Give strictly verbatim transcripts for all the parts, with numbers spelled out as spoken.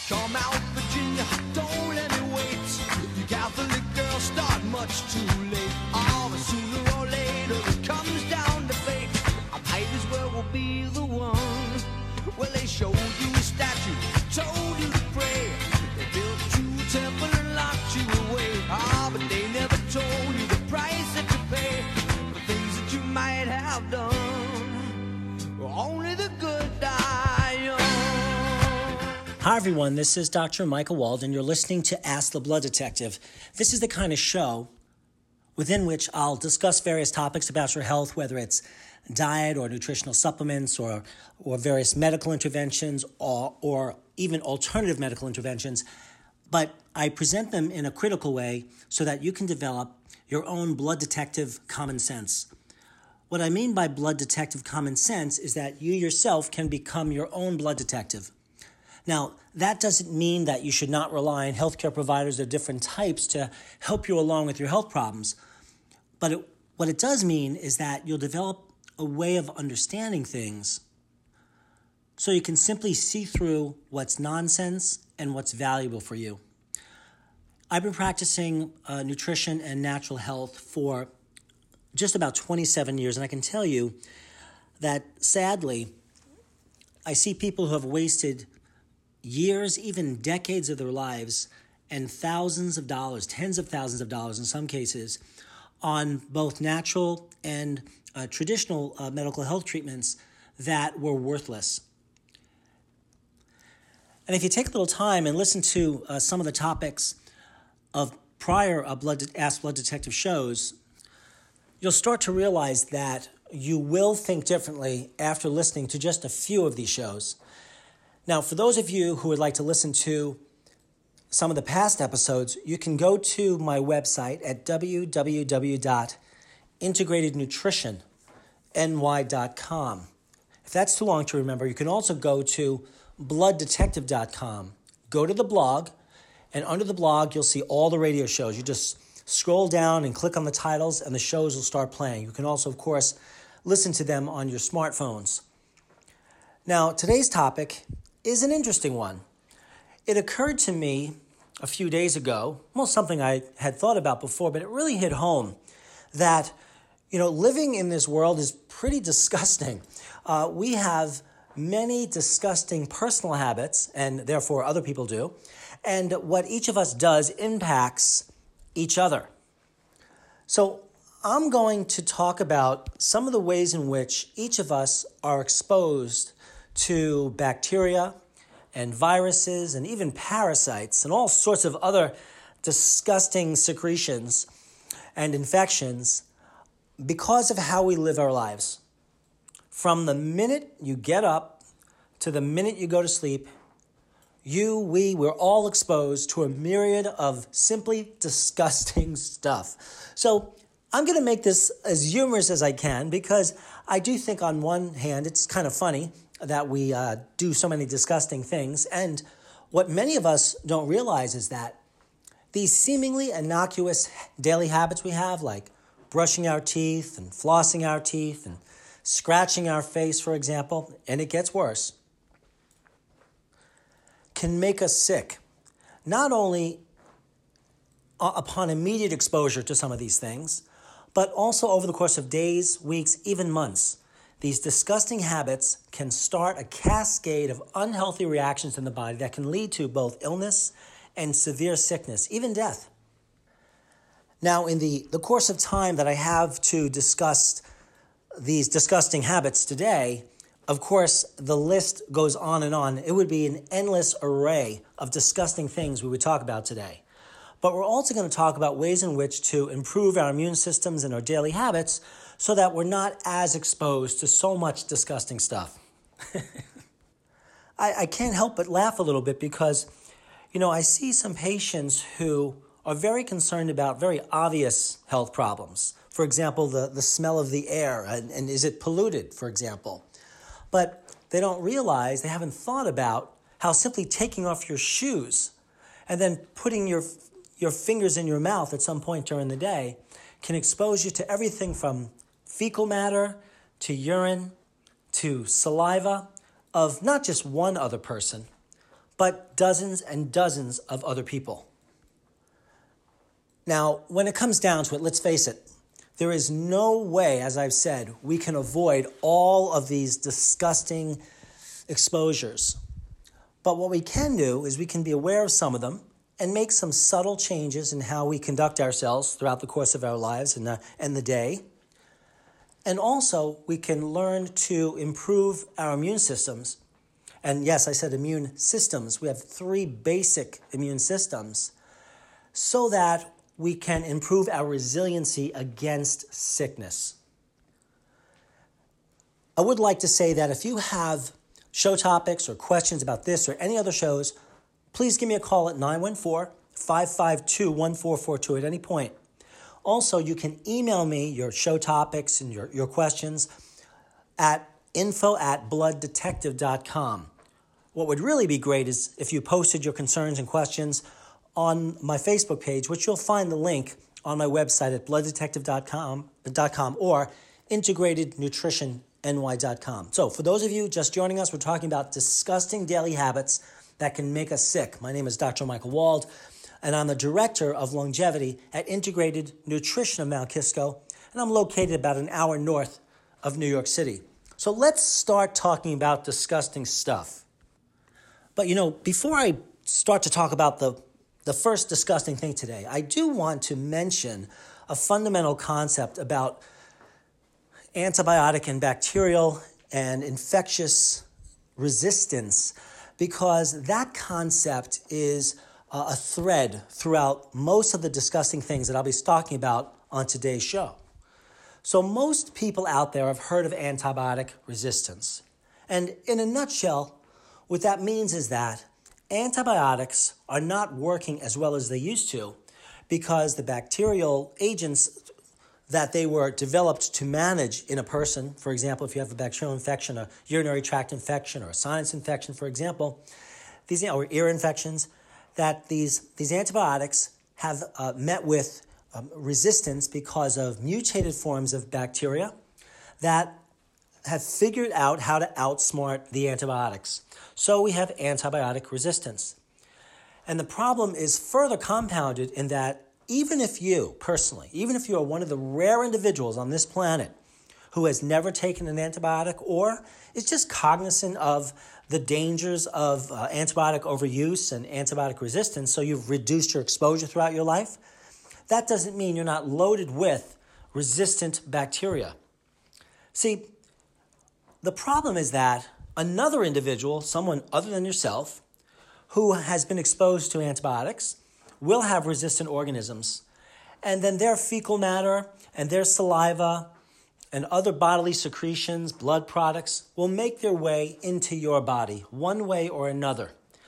Come out, Virginia, don't let me wait. You Catholic girls start much too late. Oh, but sooner or later it comes down to fate. I might as well will be the one. Well, they showed you a statue, told you to pray. They built you a temple and locked you away. Ah, but they never told you the price that you pay for things that you might have done. Only the good die young. Hi, everyone. This is Doctor Michael Walden. You're listening to Ask the Blood Detective. This is the kind of show within which I'll discuss various topics about your health, whether it's diet or nutritional supplements or, or various medical interventions or, or even alternative medical interventions. But I present them in a critical way so that you can develop your own blood detective common sense. What I mean by blood detective common sense is that you yourself can become your own blood detective. Now, that doesn't mean that you should not rely on healthcare providers of different types to help you along with your health problems. But it, what it does mean is that you'll develop a way of understanding things so you can simply see through what's nonsense and what's valuable for you. I've been practicing uh, nutrition and natural health for just about twenty-seven years, and I can tell you that sadly, I see people who have wasted years, even decades of their lives, and thousands of dollars, tens of thousands of dollars in some cases, on both natural and uh, traditional uh, medical health treatments that were worthless. And if you take a little time and listen to uh, some of the topics of prior uh, blood De- Ask Blood Detective shows, you'll start to realize that you will think differently after listening to just a few of these shows. Now, for those of you who would like to listen to some of the past episodes, you can go to my website at w w w dot integrated nutrition n y dot com. If that's too long to remember, you can also go to blood detective dot com. Go to the blog, and under the blog, you'll see all the radio shows. You just scroll down and click on the titles, and the shows will start playing. You can also, of course, listen to them on your smartphones. Now, today's topic is an interesting one. It occurred to me a few days ago, well, something I had thought about before, but it really hit home that, you know, living in this world is pretty disgusting. Uh, we have many disgusting personal habits, and therefore other people do, and what each of us does impacts each other. So I'm going to talk about some of the ways in which each of us are exposed to bacteria and viruses and even parasites and all sorts of other disgusting secretions and infections because of how we live our lives. From the minute you get up to the minute you go to sleep, you, we, we're all exposed to a myriad of simply disgusting stuff. So I'm going to make this as humorous as I can because I do think on one hand it's kind of funny that we uh, do so many disgusting things. And what many of us don't realize is that these seemingly innocuous daily habits we have, like brushing our teeth and flossing our teeth and scratching our face, for example, and it gets worse, can make us sick, not only upon immediate exposure to some of these things, but also over the course of days, weeks, even months. These disgusting habits can start a cascade of unhealthy reactions in the body that can lead to both illness and severe sickness, even death. Now, in the, the course of time that I have to discuss these disgusting habits today, of course, the list goes on and on. It would be an endless array of disgusting things we would talk about today. But we're also going to talk about ways in which to improve our immune systems and our daily habits so that we're not as exposed to so much disgusting stuff. I, I can't help but laugh a little bit because, you know, I see some patients who are very concerned about very obvious health problems. For example, the, the smell of the air, and, and is it polluted, for example. But they don't realize, they haven't thought about how simply taking off your shoes and then putting your your fingers in your mouth at some point during the day can expose you to everything from fecal matter to urine to saliva of not just one other person, but dozens and dozens of other people. Now, when it comes down to it, let's face it, there is no way, as I've said, we can avoid all of these disgusting exposures. But what we can do is we can be aware of some of them and make some subtle changes in how we conduct ourselves throughout the course of our lives and, uh, and the day. And also, we can learn to improve our immune systems. And yes, I said immune systems. We have three basic immune systems so that we can improve our resiliency against sickness. I would like to say that if you have show topics or questions about this or any other shows, please give me a call at nine one four, five five two, one four four two at any point. Also, you can email me your show topics and your, your questions at info at blood detective dot com. What would really be great is if you posted your concerns and questions on my Facebook page, which you'll find the link on my website at blood detective dot com or integrated nutrition n y dot com. So for those of you just joining us, we're talking about disgusting daily habits that can make us sick. My name is Doctor Michael Wald, and I'm the Director of Longevity at Integrated Nutrition of Mount Kisco, and I'm located about an hour north of New York City. So let's start talking about disgusting stuff. But you know, before I start to talk about the The first disgusting thing today, I do want to mention a fundamental concept about antibiotic and bacterial and infectious resistance, because that concept is a thread throughout most of the disgusting things that I'll be talking about on today's show. So most people out there have heard of antibiotic resistance. And in a nutshell, what that means is that antibiotics are not working as well as they used to because the bacterial agents that they were developed to manage in a person, for example, if you have a bacterial infection, a urinary tract infection, or a sinus infection, for example, these or ear infections, that these, these antibiotics have uh, met with um, resistance because of mutated forms of bacteria that have figured out how to outsmart the antibiotics. So we have antibiotic resistance. And the problem is further compounded in that even if you, personally, even if you are one of the rare individuals on this planet who has never taken an antibiotic or is just cognizant of the dangers of uh, antibiotic overuse and antibiotic resistance, so you've reduced your exposure throughout your life, that doesn't mean you're not loaded with resistant bacteria. See, the problem is that another individual, someone other than yourself, who has been exposed to antibiotics will have resistant organisms. And then their fecal matter and their saliva and other bodily secretions, blood products, will make their way into your body one way or another.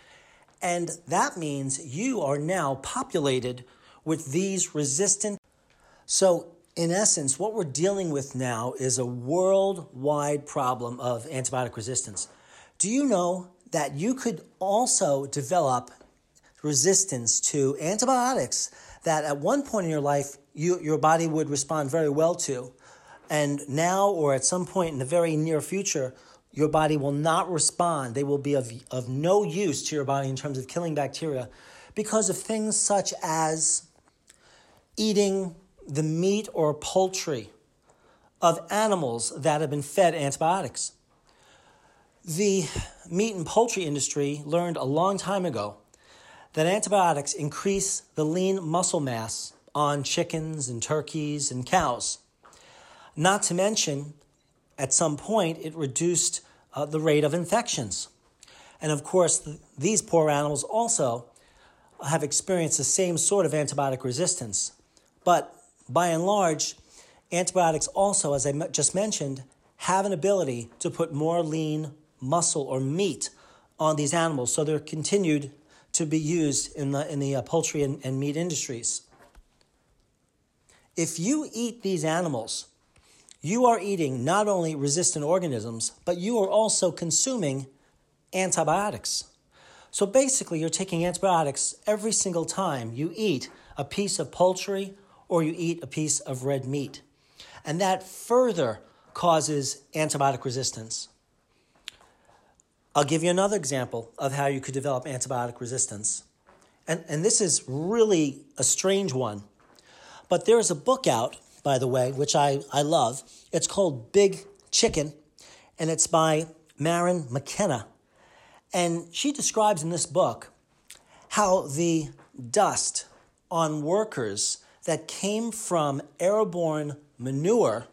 And that means you are now populated with these resistant. So in essence, what we're dealing with now is a worldwide problem of antibiotic resistance. Do you know that you could also develop resistance to antibiotics that at one point in your life, you, your body would respond very well to, and now or at some point in the very near future, your body will not respond. They will be of, of no use to your body in terms of killing bacteria because of things such as eating the meat or poultry of animals that have been fed antibiotics. The meat and poultry industry learned a long time ago that antibiotics increase the lean muscle mass on chickens and turkeys and cows. Not to mention, at some point, it reduced uh, the rate of infections. And of course, th- these poor animals also have experienced the same sort of antibiotic resistance. But by and large, antibiotics also, as I m- just mentioned, have an ability to put more lean muscle or meat on these animals, so they're continued to be used in the in the uh, poultry and, and meat industries. If you eat these animals, you are eating not only resistant organisms, but you are also consuming antibiotics. So basically, you're taking antibiotics every single time you eat a piece of poultry or you eat a piece of red meat. And that further causes antibiotic resistance. I'll give you another example of how you could develop antibiotic resistance. And, and this is really a strange one. But there is a book out, by the way, which I, I love. It's called Big Chicken, and it's by Maren McKenna. And she describes in this book how the dust on workers that came from airborne manure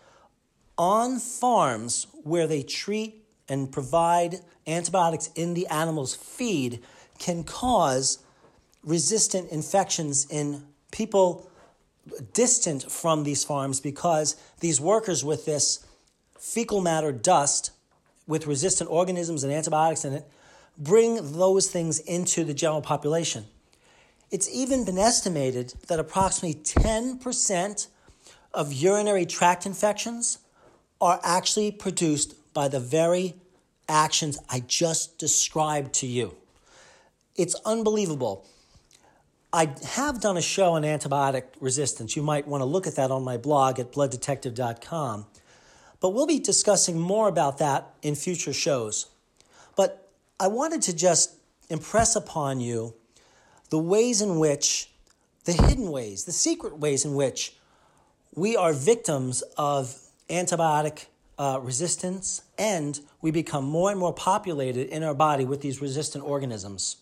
on farms where they treat and provide antibiotics in the animal's feed can cause resistant infections in people distant from these farms, because these workers with this fecal matter dust with resistant organisms and antibiotics in it bring those things into the general population. It's even been estimated that approximately ten percent of urinary tract infections are actually produced by the very actions I just described to you. It's unbelievable. I have done a show on antibiotic resistance. You might want to look at that on my blog at blood detective dot com. But we'll be discussing more about that in future shows. But I wanted to just impress upon you the ways in which, the hidden ways, the secret ways in which we are victims of antibiotic uh, resistance, and we become more and more populated in our body with these resistant organisms.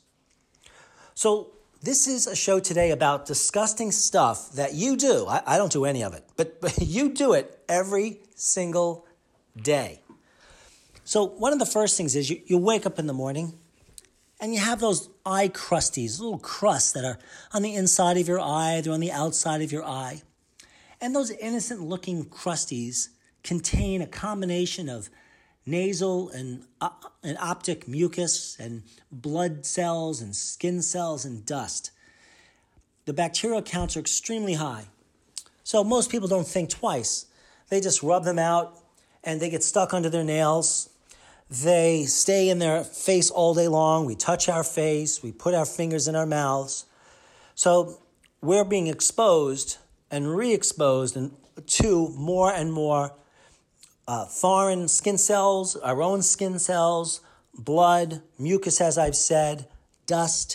So this is a show today about disgusting stuff that you do. I, I don't do any of it, but, but you do it every single day. So one of the first things is you, you wake up in the morning and you have those eye crusties, little crusts that are on the inside of your eye, they're on the outside of your eye. And those innocent-looking crusties contain a combination of nasal and, uh, and optic mucus and blood cells and skin cells and dust. The bacterial counts are extremely high. So most people don't think twice. They just rub them out and they get stuck under their nails. They stay in their face all day long. We touch our face. We put our fingers in our mouths. So we're being exposed and re-exposed and to more and more uh, foreign skin cells, our own skin cells, blood, mucus, as I've said, dust.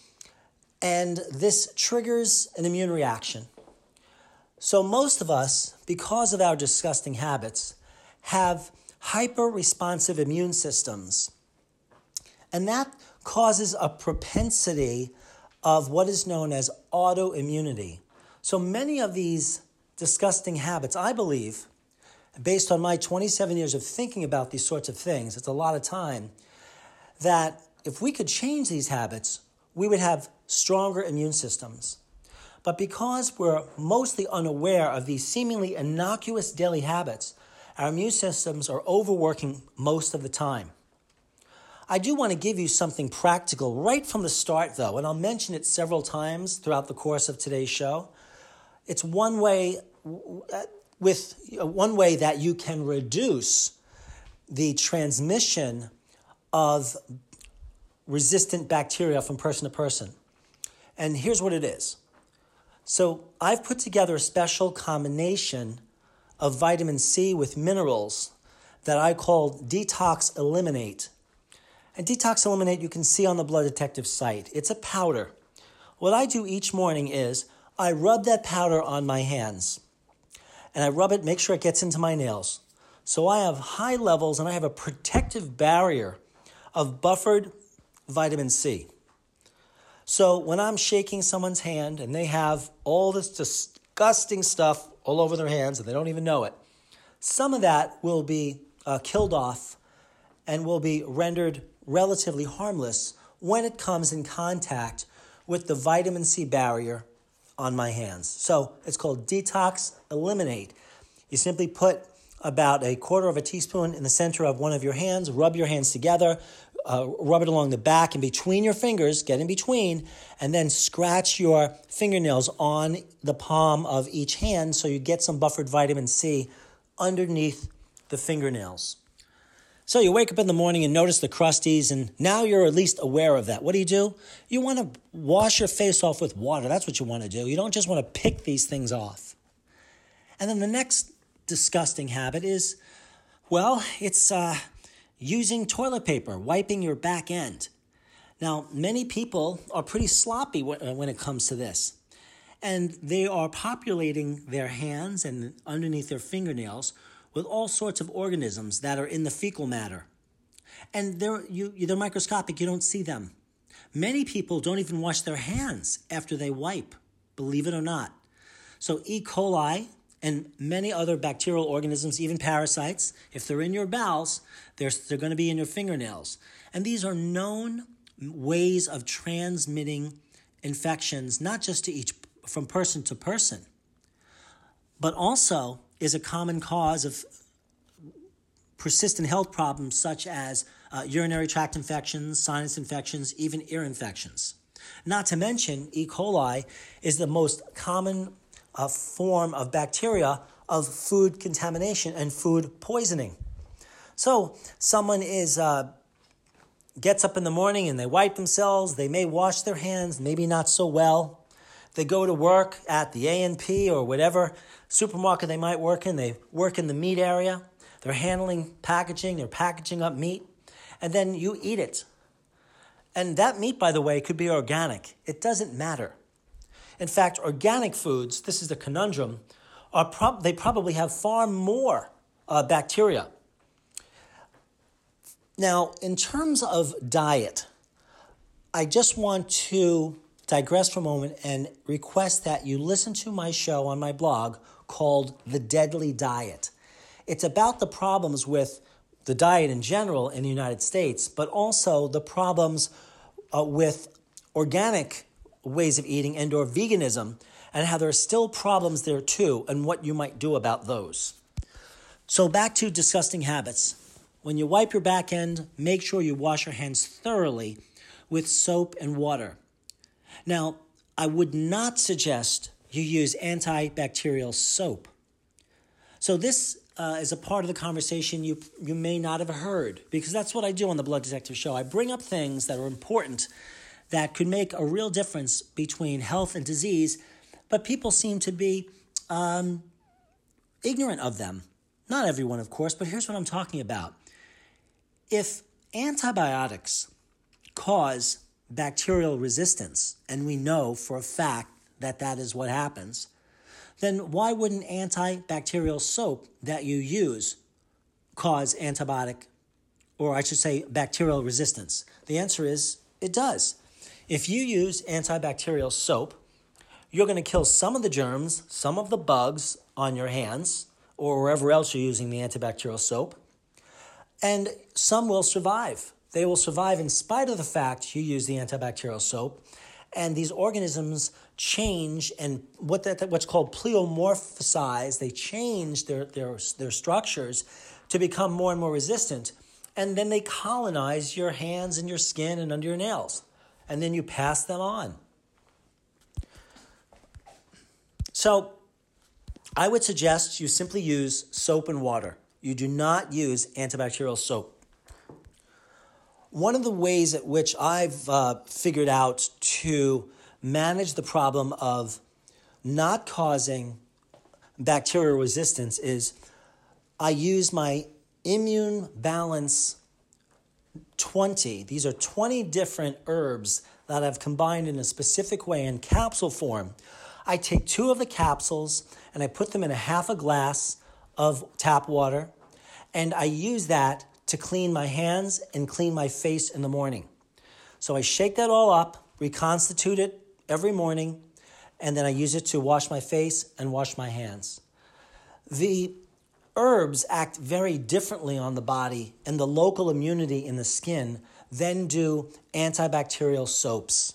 And this triggers an immune reaction. So most of us, because of our disgusting habits, have hyper-responsive immune systems. And that causes a propensity of what is known as autoimmunity. So many of these disgusting habits, I believe, based on my twenty-seven years of thinking about these sorts of things, it's a lot of time, that if we could change these habits, we would have stronger immune systems. But because we're mostly unaware of these seemingly innocuous daily habits, our immune systems are overworking most of the time. I do want to give you something practical right from the start, though, and I'll mention it several times throughout the course of today's show. It's one way, with one way that you can reduce the transmission of resistant bacteria from person to person. And here's what it is. So I've put together a special combination of vitamin C with minerals that I call Detox Eliminate. And Detox Eliminate you can see on the Blood Detective site. It's a powder. What I do each morning is I rub that powder on my hands. And I rub it, make sure it gets into my nails. So I have high levels and I have a protective barrier of buffered vitamin C. So when I'm shaking someone's hand and they have all this disgusting stuff all over their hands and they don't even know it, some of that will be uh, killed off and will be rendered relatively harmless when it comes in contact with the vitamin C barrier on my hands. So it's called Detox Eliminate. You simply put about a quarter of a teaspoon in the center of one of your hands, rub your hands together, uh, rub it along the back and between your fingers, get in between, and then scratch your fingernails on the palm of each hand so you get some buffered vitamin C underneath the fingernails. So you wake up in the morning and notice the crusties, and now you're at least aware of that. What do you do? You want to wash your face off with water. That's what you want to do. You don't just want to pick these things off. And then the next disgusting habit is, well, it's uh, using toilet paper, wiping your back end. Now, many people are pretty sloppy when it comes to this, and they are populating their hands and underneath their fingernails with all sorts of organisms that are in the fecal matter. And they're, you, they're microscopic, you don't see them. Many people don't even wash their hands after they wipe, believe it or not. So E. coli and many other bacterial organisms, even parasites, if they're in your bowels, they're, they're going to be in your fingernails. And these are known ways of transmitting infections, not just to each from person to person, but also is a common cause of persistent health problems such as uh, urinary tract infections, sinus infections, even ear infections. Not to mention, E. coli is the most common uh, form of bacteria of food contamination and food poisoning. So someone is uh, gets up in the morning and they wipe themselves, they may wash their hands, maybe not so well. They go to work at the A and P or whatever supermarket they might work in. They work in the meat area. They're handling packaging. They're packaging up meat. And then you eat it. And that meat, by the way, could be organic. It doesn't matter. In fact, organic foods, this is the conundrum, are prob- they probably have far more uh, bacteria. Now, in terms of diet, I just want to digress for a moment and request that you listen to my show on my blog called The Deadly Diet. It's about the problems with the diet in general in the United States, but also the problems uh, with organic ways of eating and or veganism, and how there are still problems there too, and what you might do about those. So back to disgusting habits. When you wipe your back end, make sure you wash your hands thoroughly with soap and water. Now, I would not suggest you use antibacterial soap. So this uh, is a part of the conversation you, you may not have heard, because that's what I do on the Blood Detective Show. I bring up things that are important that could make a real difference between health and disease, but people seem to be um, ignorant of them. Not everyone, of course, but here's what I'm talking about. If antibiotics cause bacterial resistance, and we know for a fact that that is what happens, then why wouldn't antibacterial soap that you use cause antibiotic, or I should say bacterial resistance? The answer is it does. If you use antibacterial soap, you're going to kill some of the germs, some of the bugs on your hands, or wherever else you're using the antibacterial soap, and some will survive. They will survive in spite of the fact you use the antibacterial soap, and these organisms change and what that what's called pleomorphosize. They change their, their, their structures to become more and more resistant, and then they colonize your hands and your skin and under your nails, and then you pass them on. So I would suggest you simply use soap and water. You do not use antibacterial soap. One of the ways at which I've uh, figured out to manage the problem of not causing bacterial resistance is I use my Immune Balance twenty. These are twenty different herbs that I've combined in a specific way in capsule form. I take two of the capsules and I put them in a half a glass of tap water, and I use that to clean my hands and clean my face in the morning. So I shake that all up, reconstitute it every morning, and then I use it to wash my face and wash my hands. The herbs act very differently on the body and the local immunity in the skin than do antibacterial soaps.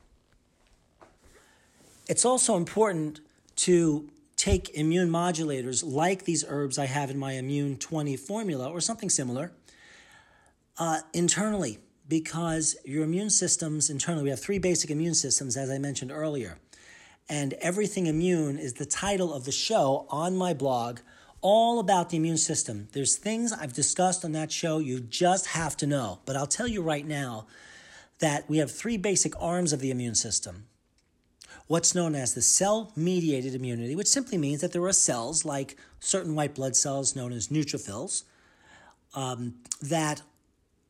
It's also important to take immune modulators like these herbs I have in my Immune twenty formula or something similar uh, internally, because your immune systems internally, we have three basic immune systems, as I mentioned earlier. And Everything Immune is the title of the show on my blog, all about the immune system. There's things I've discussed on that show you just have to know. But I'll tell you right now that we have three basic arms of the immune system. What's known as the cell-mediated immunity, which simply means that there are cells like certain white blood cells known as neutrophils um, that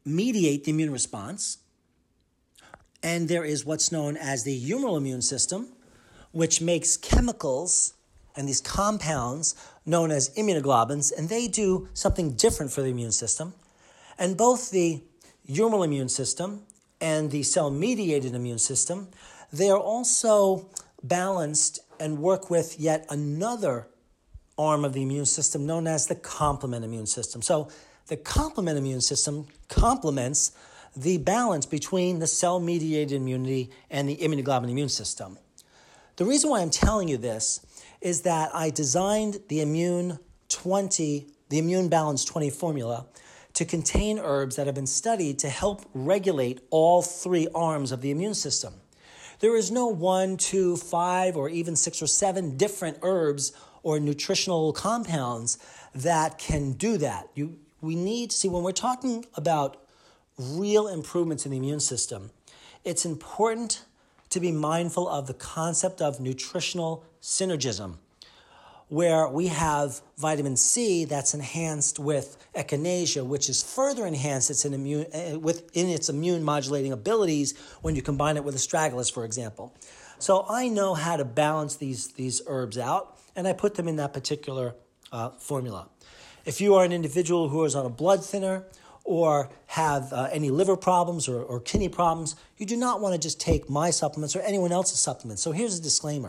mediate the immune response. And there is what's known as the humoral immune system, which makes chemicals and these compounds known as immunoglobulins, and they do something different for the immune system. And both the humoral immune system and the cell-mediated immune system, they are also balanced and work with yet another arm of the immune system known as the complement immune system. So the complement immune system complements the balance between the cell-mediated immunity and the immunoglobulin immune system. The reason why I'm telling you this is that I designed the Immune twenty, the Immune Balance twenty formula to contain herbs that have been studied to help regulate all three arms of the immune system. There is no one, two, five, or even six or seven different herbs or nutritional compounds that can do that. You, we need to see, when we're talking about real improvements in the immune system, it's important to be mindful of the concept of nutritional synergism, where we have vitamin C that's enhanced with echinacea, which is further enhanced its immune, uh, within its immune modulating abilities when you combine it with astragalus, for example. So I know how to balance these, these herbs out, and I put them in that particular uh, formula. If you are an individual who is on a blood thinner or have uh, any liver problems or, or kidney problems, you do not want to just take my supplements or anyone else's supplements. So here's a disclaimer.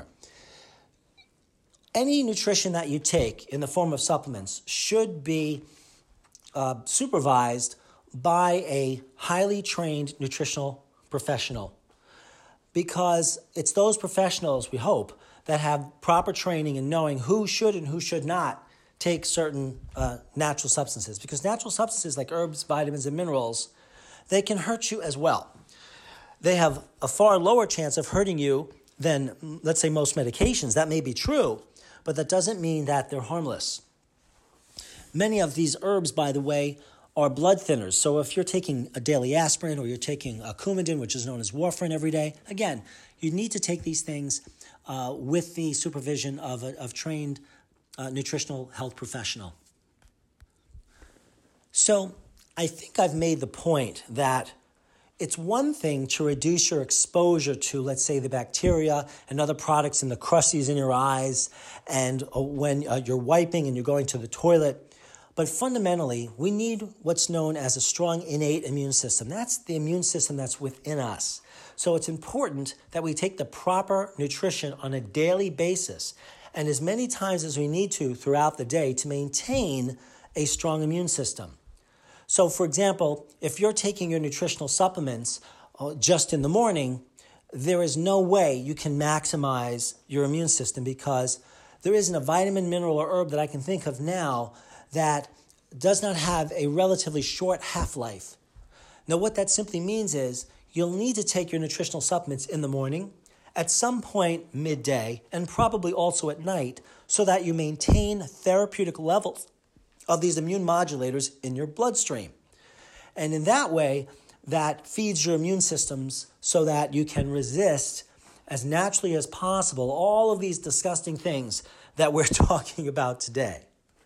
Any nutrition that you take in the form of supplements should be uh, supervised by a highly trained nutritional professional, because it's those professionals, we hope, that have proper training in knowing who should and who should not take certain uh, natural substances, because natural substances like herbs, vitamins, and minerals, they can hurt you as well. They have a far lower chance of hurting you than, let's say, most medications. That may be true, but that doesn't mean that they're harmless. Many of these herbs, by the way, are blood thinners. So if you're taking a daily aspirin or you're taking a Coumadin, which is known as warfarin, every day, again, you need to take these things uh, with the supervision of a of trained Uh, nutritional health professional. So I think I've made the point that it's one thing to reduce your exposure to, let's say, the bacteria and other products in the crusties in your eyes and uh, when uh, you're wiping and you're going to the toilet. But fundamentally, we need what's known as a strong innate immune system. That's the immune system that's within us. So it's important that we take the proper nutrition on a daily basis and as many times as we need to throughout the day to maintain a strong immune system. So, for example, if you're taking your nutritional supplements uh, just in the morning, there is no way you can maximize your immune system, because there isn't a vitamin, mineral, or herb that I can think of now that does not have a relatively short half-life. Now, what that simply means is you'll need to take your nutritional supplements in the morning, at some point midday, and probably also at night, so that you maintain therapeutic levels of these immune modulators in your bloodstream. And in that way, that feeds your immune systems so that you can resist as naturally as possible all of these disgusting things that we're talking about today.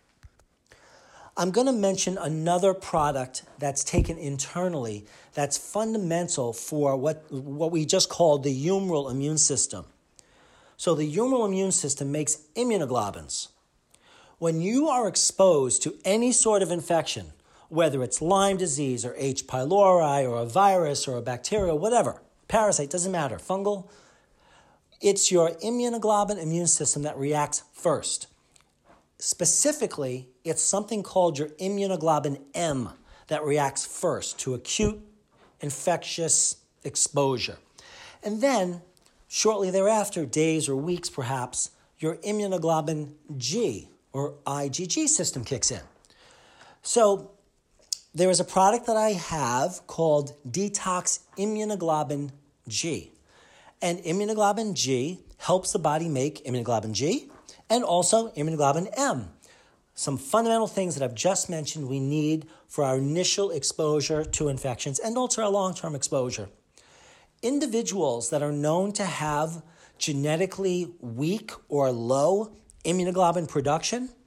I'm going to mention another product that's taken internally that's fundamental for what, what we just called the humoral immune system. So the humoral immune system makes immunoglobulins. When you are exposed to any sort of infection, whether it's Lyme disease or H. pylori or a virus or a bacteria, whatever, parasite, doesn't matter, fungal, it's your immunoglobulin immune system that reacts first. Specifically, it's something called your immunoglobulin M that reacts first to acute infectious exposure. And then, shortly thereafter, days or weeks perhaps, your immunoglobulin G or I G G system kicks in. So there is a product that I have called Detox Immunoglobulin G. And immunoglobulin G helps the body make immunoglobulin G and also immunoglobulin M. Some fundamental things that I've just mentioned we need for our initial exposure to infections and also our long-term exposure. Individuals that are known to have genetically weak or low immunoglobulin production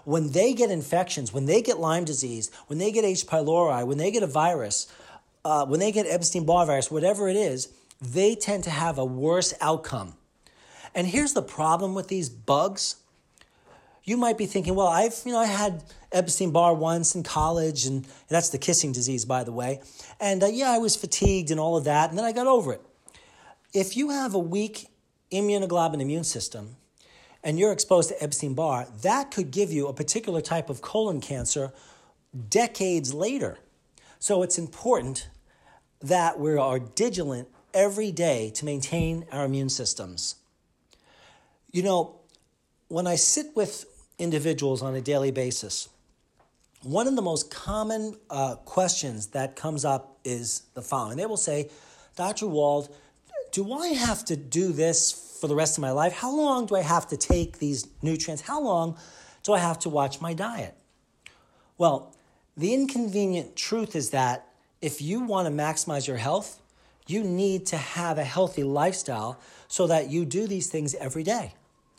when they get infections, when they get Lyme disease, when they get H. pylori, when they get a virus, uh, when they get Epstein-Barr virus, whatever it is, they tend to have a worse outcome. And here's the problem with these bugs. You might be thinking, well, I've, you know, I had Epstein-Barr once in college, and that's the kissing disease, by the way. And uh, yeah, I was fatigued and all of that, and then I got over it. If you have a weak immunoglobulin immune system and you're exposed to Epstein-Barr, that could give you a particular type of colon cancer decades later. So it's important that we are vigilant every day to maintain our immune systems. You know, when I sit with individuals on a daily basis, one of the most common uh, questions that comes up is the following. They will say, Doctor Wald, do I have to do this for the rest of my life? How long do I have to take these nutrients? How long do I have to watch my diet? Well, the inconvenient truth is that if you want to maximize your health, you need to have a healthy lifestyle so that you do these things every day.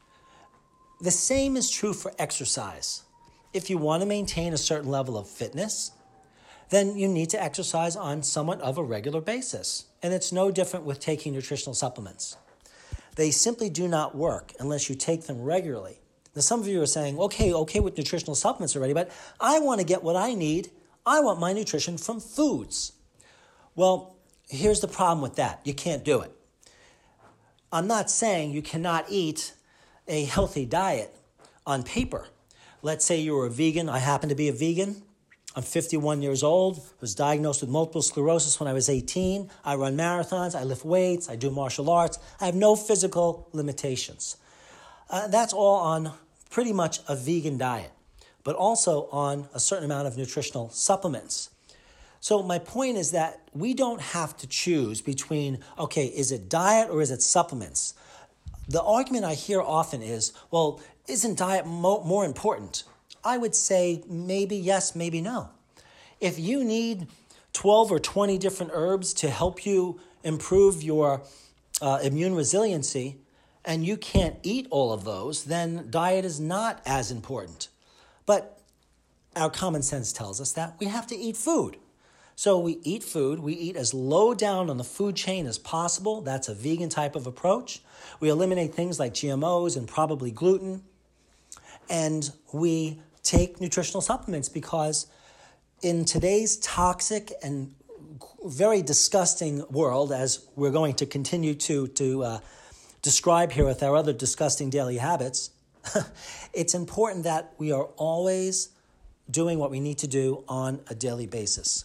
The same is true for exercise. If you want to maintain a certain level of fitness, then you need to exercise on somewhat of a regular basis. And it's no different with taking nutritional supplements. They simply do not work unless you take them regularly. Now, some of you are saying, okay, okay with nutritional supplements already, but I want to get what I need. I want my nutrition from foods. Well, here's the problem with that. You can't do it. I'm not saying you cannot eat a healthy diet on paper. Let's say you were a vegan. I happen to be a vegan. I'm fifty-one years old, was diagnosed with multiple sclerosis when I was eighteen. I run marathons, I lift weights, I do martial arts. I have no physical limitations. Uh, that's all on pretty much a vegan diet, but also on a certain amount of nutritional supplements. So my point is that we don't have to choose between, okay, is it diet or is it supplements? The argument I hear often is, well, isn't diet mo- more important? I would say maybe yes, maybe no. If you need twelve or twenty different herbs to help you improve your uh, immune resiliency, and you can't eat all of those, then diet is not as important. But our common sense tells us that we have to eat food. So we eat food, we eat as low down on the food chain as possible. That's a vegan type of approach. We eliminate things like G M Os and probably gluten. And we take nutritional supplements because in today's toxic and very disgusting world, as we're going to continue to, to uh, describe here with our other disgusting daily habits, it's important that we are always doing what we need to do on a daily basis.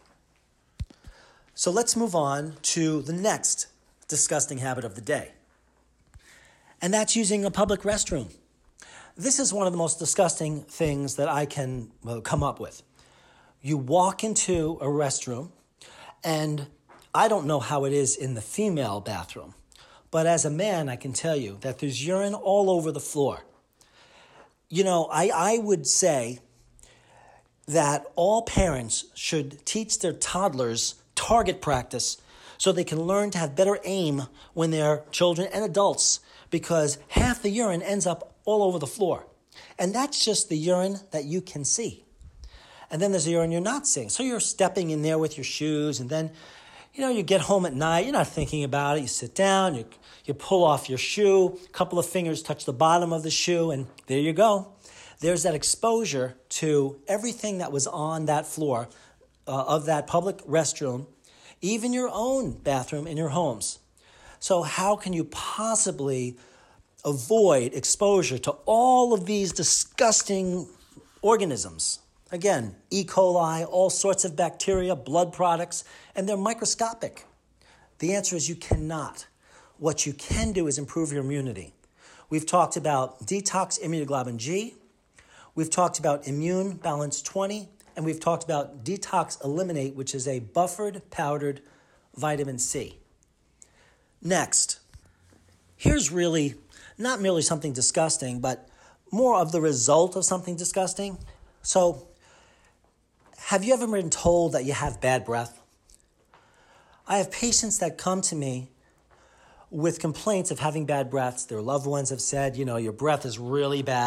So let's move on to the next disgusting habit of the day. And that's using a public restroom. This is one of the most disgusting things that I can well, come up with. You walk into a restroom, and I don't know how it is in the female bathroom, but as a man, I can tell you that there's urine all over the floor. You know, I, I would say that all parents should teach their toddlers target practice so they can learn to have better aim when they're children and adults, because half the urine ends up all over the floor. And that's just the urine that you can see. And then there's the urine you're not seeing. So you're stepping in there with your shoes, and then, you know, you get home at night, you're not thinking about it, you sit down, you, you pull off your shoe, a couple of fingers touch the bottom of the shoe, and there you go. There's that exposure to everything that was on that floor uh, of that public restroom, even your own bathroom in your homes. So how can you possibly avoid exposure to all of these disgusting organisms? Again, E. coli, all sorts of bacteria, blood products, and they're microscopic. The answer is you cannot. What you can do is improve your immunity. We've talked about detox immunoglobulin G, we've talked about immune balance twenty, and we've talked about detox eliminate, which is a buffered powdered vitamin C. Next, here's really not merely something disgusting, but more of the result of something disgusting. So, have you ever been told that you have bad breath? I have patients that come to me with complaints of having bad breaths. Their loved ones have said, you know, your breath is really bad.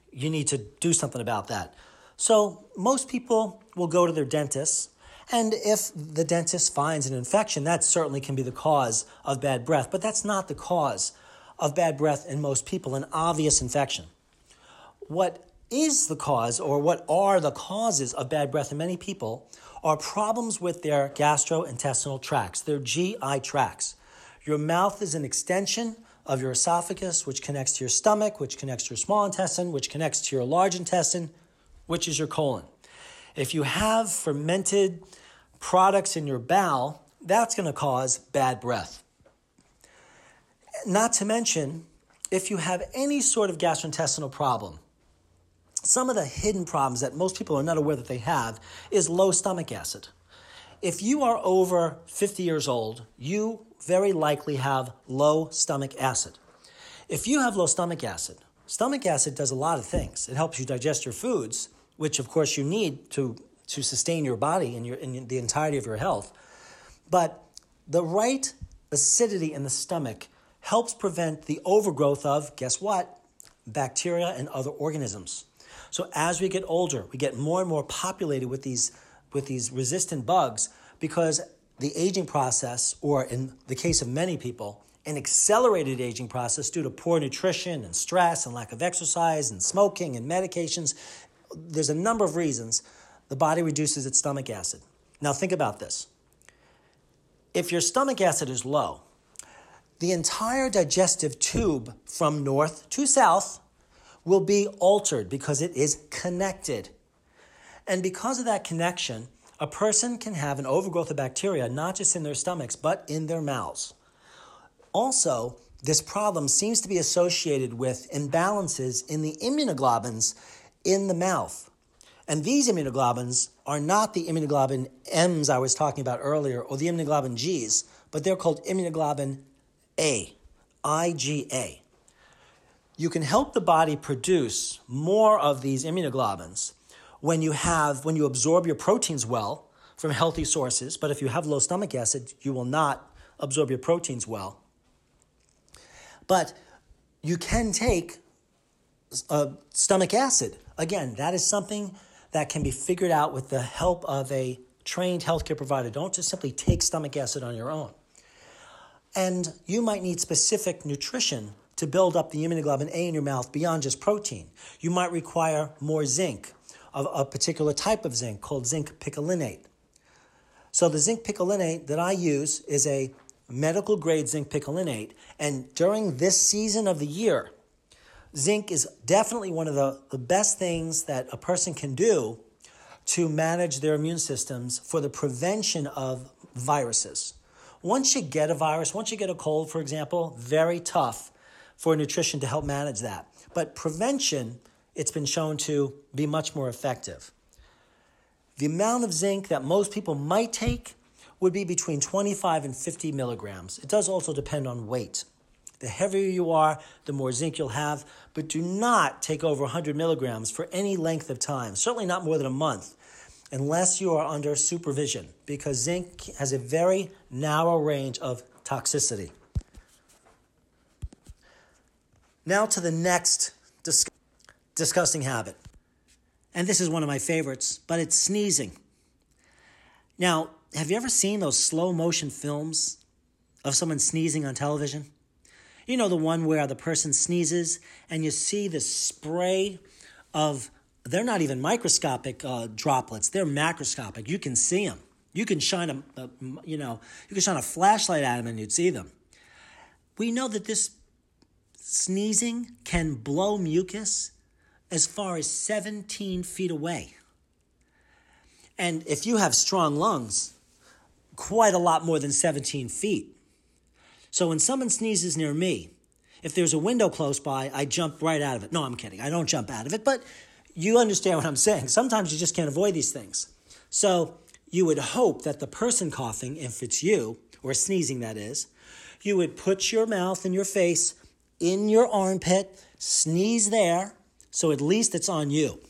you need to do something about that. So most people will go to their dentist, and if the dentist finds an infection, that certainly can be the cause of bad breath, but that's not the cause of bad breath in most people, an obvious infection. What is the cause, or what are the causes of bad breath in many people, are problems with their gastrointestinal tracts, their G I tracts. Your mouth is an extension of your esophagus, which connects to your stomach, which connects to your small intestine, which connects to your large intestine, which is your colon. If you have fermented products in your bowel, that's going to cause bad breath. Not to mention, if you have any sort of gastrointestinal problem, some of the hidden problems that most people are not aware that they have is low stomach acid. If you are over fifty years old, you very likely have low stomach acid. If you have low stomach acid, stomach acid does a lot of things. It helps you digest your foods, which of course you need to, to sustain your body and, your, and the entirety of your health. But the right acidity in the stomach helps prevent the overgrowth of, guess what? Bacteria and other organisms. So as we get older, we get more and more populated with these, with these resistant bugs because the aging process, or in the case of many people, an accelerated aging process due to poor nutrition and stress and lack of exercise and smoking and medications, there's a number of reasons the body reduces its stomach acid. Now think about this. If your stomach acid is low, the entire digestive tube from north to south will be altered because it is connected. And because of that connection, a person can have an overgrowth of bacteria, not just in their stomachs, but in their mouths. Also, this problem seems to be associated with imbalances in the immunoglobulins in the mouth. And these immunoglobulins are not the immunoglobulin M's I was talking about earlier or the immunoglobulin G's, but they're called immunoglobulin A, I G A. You can help the body produce more of these immunoglobulins when you have, when you absorb your proteins well from healthy sources, but if you have low stomach acid, you will not absorb your proteins well. But you can take uh, stomach acid. Again, that is something that can be figured out with the help of a trained healthcare provider. Don't just simply take stomach acid on your own. And you might need specific nutrition to build up the immunoglobulin A in your mouth beyond just protein. You might require more zinc, of a particular type of zinc called zinc picolinate. So the zinc picolinate that I use is a medical grade zinc picolinate, and during this season of the year, zinc is definitely one of the, the best things that a person can do to manage their immune systems for the prevention of viruses. Once you get a virus, once you get a cold, for example, very tough for nutrition to help manage that. But prevention, it's been shown to be much more effective. The amount of zinc that most people might take would be between twenty-five and fifty milligrams. It does also depend on weight. The heavier you are, the more zinc you'll have, but do not take over one hundred milligrams for any length of time, certainly not more than a month, unless you are under supervision, because zinc has a very narrow range of toxicity. Now to the next dis- disgusting habit. And this is one of my favorites, but it's sneezing. Now, have you ever seen those slow motion films of someone sneezing on television? You know, the one where the person sneezes and you see the spray of, they're not even microscopic uh, droplets, they're macroscopic. You can see them. You can shine a, a, you know, you can shine a flashlight at them and you'd see them. We know that this sneezing can blow mucus as far as seventeen feet away. And if you have strong lungs, quite a lot more than seventeen feet. So when someone sneezes near me, if there's a window close by, I jump right out of it. No, I'm kidding. I don't jump out of it, but you understand what I'm saying. Sometimes you just can't avoid these things. So you would hope that the person coughing, if it's you, or sneezing that is, you would put your mouth and your face in your armpit, sneeze there, so at least it's on you.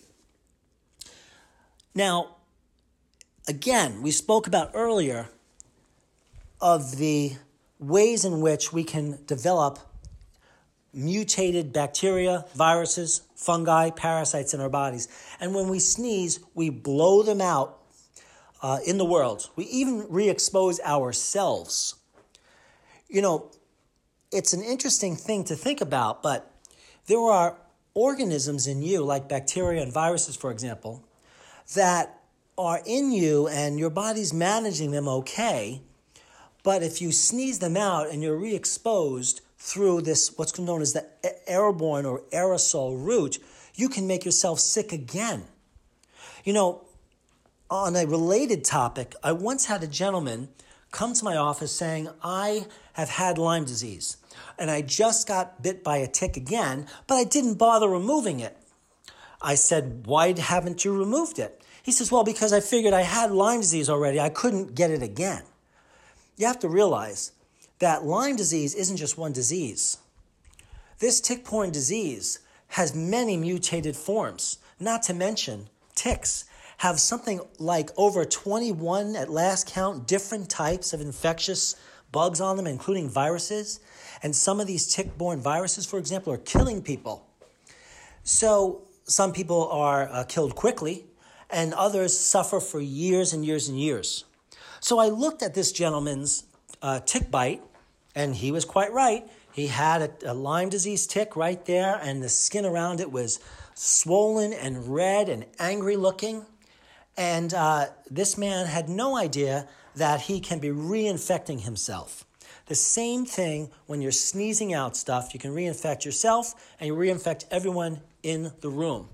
Now, again, we spoke about earlier of the ways in which we can develop mutated bacteria, viruses, fungi, parasites in our bodies. And when we sneeze, we blow them out uh, in the world. We even re-expose ourselves. You know, it's an interesting thing to think about, but there are organisms in you, like bacteria and viruses, for example, that are in you and your body's managing them okay. But if you sneeze them out and you're re-exposed through this, what's known as the airborne or aerosol route, you can make yourself sick again. You know, on a related topic, I once had a gentleman come to my office saying, I have had Lyme disease and I just got bit by a tick again, but I didn't bother removing it. I said, why haven't you removed it? He says, well, because I figured I had Lyme disease already. I couldn't get it again. You have to realize that Lyme disease isn't just one disease. This tick-borne disease has many mutated forms, not to mention ticks have something like over twenty-one, at last count, different types of infectious bugs on them, including viruses. And some of these tick-borne viruses, for example, are killing people. So some people are uh, killed quickly, and others suffer for years and years and years. So I looked at this gentleman's uh, tick bite, and he was quite right. He had a, a Lyme disease tick right there, and the skin around it was swollen and red and angry looking. And uh, this man had no idea that he can be reinfecting himself. The same thing when you're sneezing out stuff, you can reinfect yourself and you reinfect everyone in the room.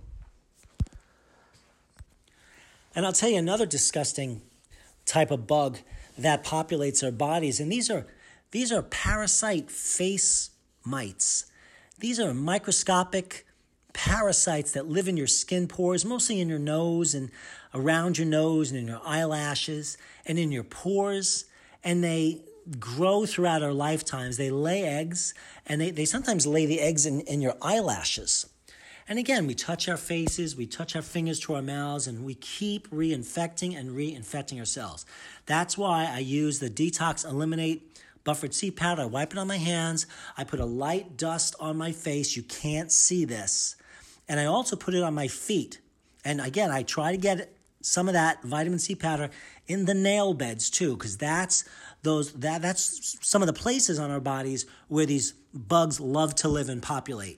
And I'll tell you another disgusting type of bug that populates our bodies, and these are these are parasite face mites. These are microscopic parasites that live in your skin pores, mostly in your nose and around your nose and in your eyelashes and in your pores, and they grow throughout our lifetimes. They lay eggs, and they, they sometimes lay the eggs in, in your eyelashes. And again, we touch our faces, we touch our fingers to our mouths, and we keep reinfecting and reinfecting ourselves. That's why I use the Detox Eliminate Buffered Seed Powder. I wipe it on my hands. I put a light dust on my face. You can't see this. And I also put it on my feet. And again, I try to get some of that vitamin C powder in the nail beds too, because that's those that that's some of the places on our bodies where these bugs love to live and populate.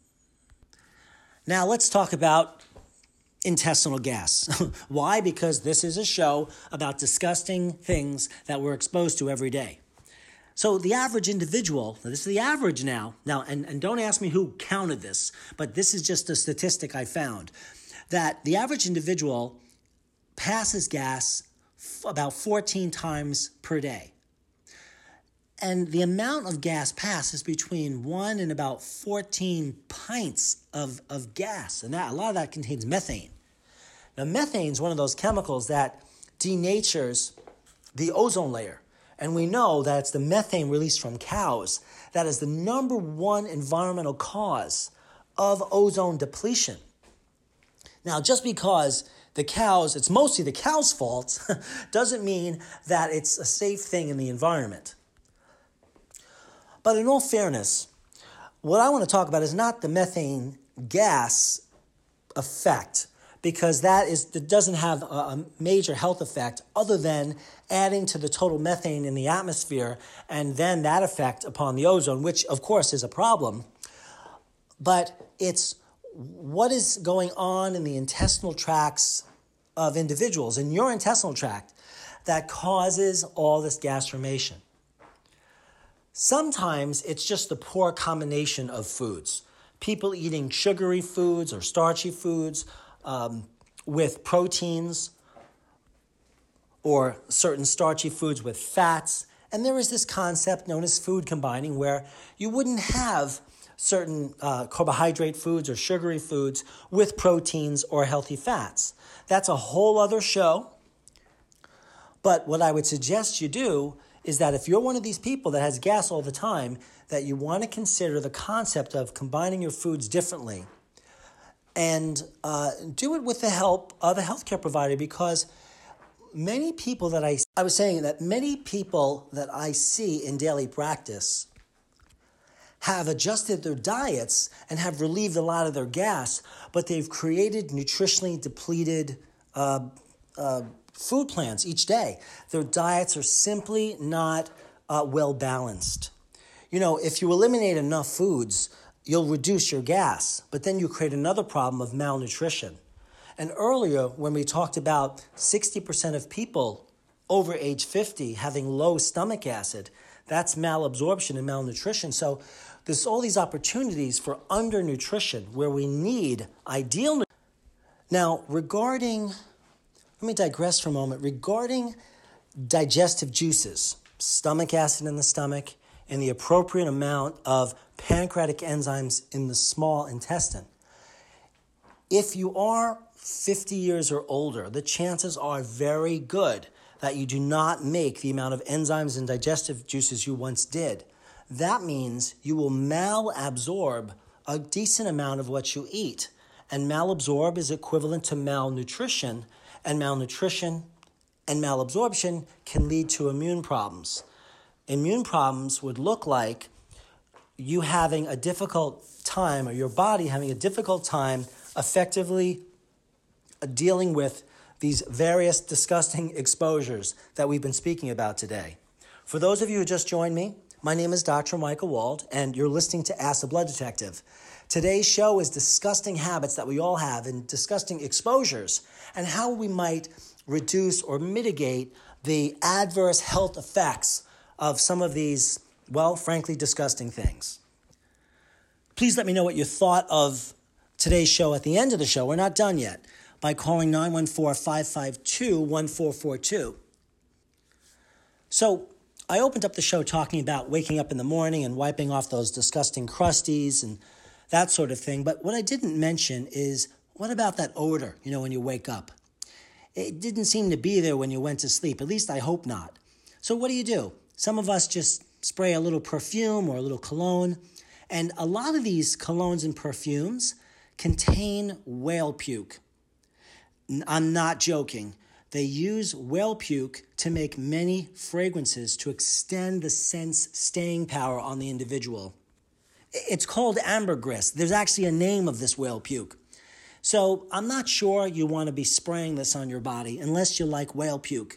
Now let's talk about intestinal gas. Why? Because this is a show about disgusting things that we're exposed to every day. So the average individual, this is the average now, now, and, and don't ask me who counted this, but this is just a statistic I found, that the average individual passes gas f- about fourteen times per day. And the amount of gas passed is between one and about fourteen pints of, of gas. And that a lot of that contains methane. Now, methane is one of those chemicals that denatures the ozone layer. And we know that it's the methane released from cows that is the number one environmental cause of ozone depletion. Now, just because the cows, it's mostly the cow's fault, doesn't mean that it's a safe thing in the environment. But in all fairness, what I want to talk about is not the methane gas effect, because that is that doesn't have a, a major health effect other than adding to the total methane in the atmosphere and then that effect upon the ozone, which of course is a problem. But it's what is going on in the intestinal tracts of individuals, in your intestinal tract, that causes all this gas formation. Sometimes it's just the poor combination of foods. People eating sugary foods or starchy foods um, with proteins, or certain starchy foods with fats. And there is this concept known as food combining, where you wouldn't have certain uh, carbohydrate foods or sugary foods with proteins or healthy fats. That's a whole other show. But what I would suggest you do is that if you're one of these people that has gas all the time, that you want to consider the concept of combining your foods differently and uh, do it with the help of a healthcare provider, because many people that I, I was saying that many people that I see in daily practice have adjusted their diets and have relieved a lot of their gas, but they've created nutritionally depleted uh, uh, food plans each day. Their diets are simply not uh, well balanced. You know, if you eliminate enough foods, you'll reduce your gas, but then you create another problem of malnutrition. And earlier, when we talked about sixty percent of people over age fifty having low stomach acid, that's malabsorption and malnutrition. So there's all these opportunities for undernutrition where we need ideal nutrition. Now, regarding, let me digress for a moment, regarding digestive juices, stomach acid in the stomach, and the appropriate amount of pancreatic enzymes in the small intestine. If you are fifty years or older, the chances are very good that you do not make the amount of enzymes and digestive juices you once did. That means you will malabsorb a decent amount of what you eat. And malabsorb is equivalent to malnutrition, and malnutrition and malabsorption can lead to immune problems. Immune problems would look like you having a difficult time, or your body having a difficult time effectively dealing with these various disgusting exposures that we've been speaking about today. For those of you who just joined me, my name is Doctor Michael Wald, and you're listening to Ask the Blood Detective. Today's show is disgusting habits that we all have and disgusting exposures and how we might reduce or mitigate the adverse health effects of some of these, well, frankly, disgusting things. Please let me know what you thought of today's show at the end of the show. We're not done yet. By calling nine one four, five five two, one four four two. So I opened up the show talking about waking up in the morning and wiping off those disgusting crusties and that sort of thing. But what I didn't mention is, what about that odor, you know, when you wake up? It didn't seem to be there when you went to sleep. At least I hope not. So what do you do? Some of us just spray a little perfume or a little cologne. And a lot of these colognes and perfumes contain whale puke. I'm not joking. They use whale puke to make many fragrances to extend the scent's staying power on the individual. It's called ambergris. There's actually a name of this whale puke. So I'm not sure you want to be spraying this on your body unless you like whale puke.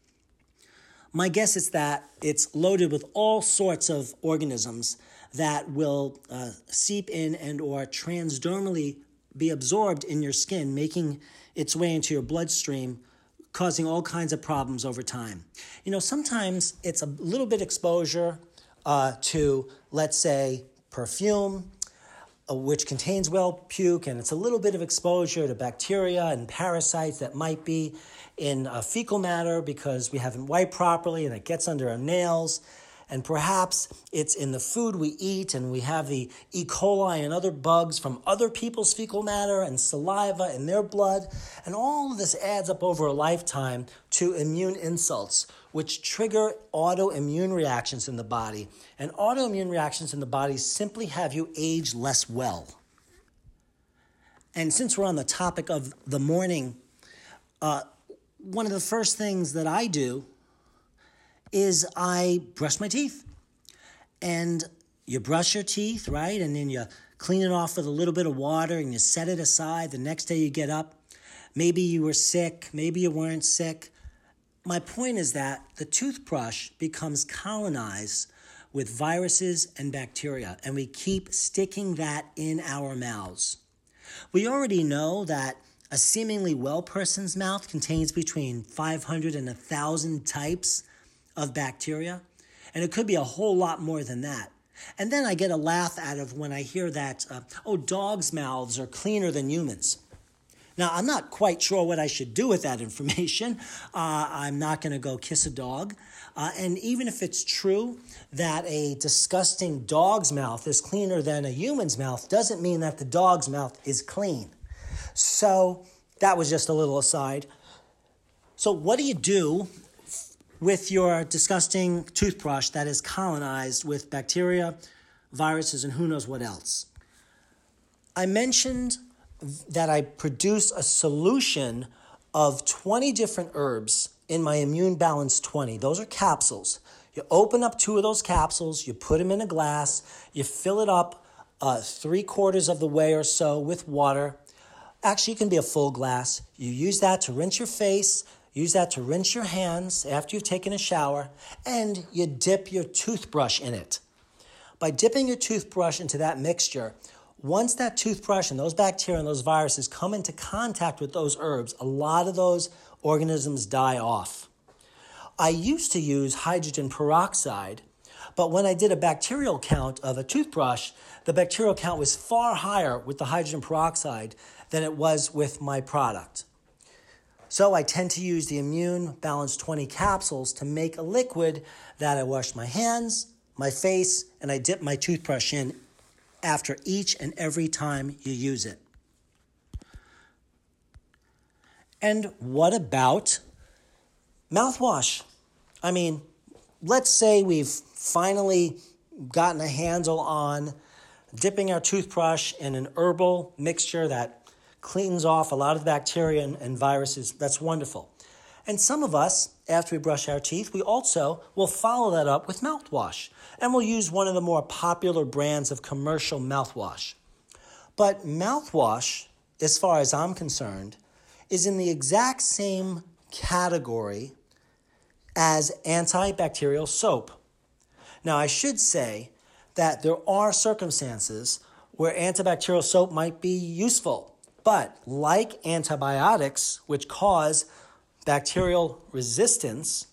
My guess is that it's loaded with all sorts of organisms that will uh, seep in and or transdermally be absorbed in your skin, making its way into your bloodstream, causing all kinds of problems over time. You know, sometimes it's a little bit exposure uh, to, let's say, perfume, uh, which contains whale puke, and it's a little bit of exposure to bacteria and parasites that might be in uh, fecal matter because we haven't wiped properly and it gets under our nails. And perhaps it's in the food we eat, and we have the E. coli and other bugs from other people's fecal matter and saliva in their blood. And all of this adds up over a lifetime to immune insults, which trigger autoimmune reactions in the body. And autoimmune reactions in the body simply have you age less well. And since we're on the topic of the morning, uh, one of the first things that I do is I brush my teeth. And you brush your teeth, right? And then you clean it off with a little bit of water and you set it aside. The next day you get up. Maybe you were sick. Maybe you weren't sick. My point is that the toothbrush becomes colonized with viruses and bacteria, and we keep sticking that in our mouths. We already know that a seemingly well person's mouth contains between five hundred and one thousand types of bacteria, and it could be a whole lot more than that. And then I get a laugh out of when I hear that, uh, oh, dogs' mouths are cleaner than humans. Now, I'm not quite sure what I should do with that information. Uh, I'm not going to go kiss a dog. Uh, and even if it's true that a disgusting dog's mouth is cleaner than a human's mouth, doesn't mean that the dog's mouth is clean. So that was just a little aside. So what do you do with your disgusting toothbrush that is colonized with bacteria, viruses, and who knows what else? I mentioned that I produce a solution of twenty different herbs in my Immune Balance twenty. Those are capsules. You open up two of those capsules, you put them in a glass, you fill it up uh, three quarters of the way or so with water. Actually, it can be a full glass. You use that to rinse your face, use that to rinse your hands after you've taken a shower, and you dip your toothbrush in it. By dipping your toothbrush into that mixture, once that toothbrush and those bacteria and those viruses come into contact with those herbs, a lot of those organisms die off. I used to use hydrogen peroxide, but when I did a bacterial count of a toothbrush, the bacterial count was far higher with the hydrogen peroxide than it was with my product. So I tend to use the Immune Balance twenty capsules to make a liquid that I wash my hands, my face, and I dip my toothbrush in after each and every time you use it. And what about mouthwash? I mean, let's say we've finally gotten a handle on dipping our toothbrush in an herbal mixture that cleans off a lot of the bacteria and, and viruses. That's wonderful. And some of us, after we brush our teeth, we also will follow that up with mouthwash. And we'll use one of the more popular brands of commercial mouthwash. But mouthwash, as far as I'm concerned, is in the exact same category as antibacterial soap. Now, I should say that there are circumstances where antibacterial soap might be useful. But like antibiotics, which cause bacterial resistance,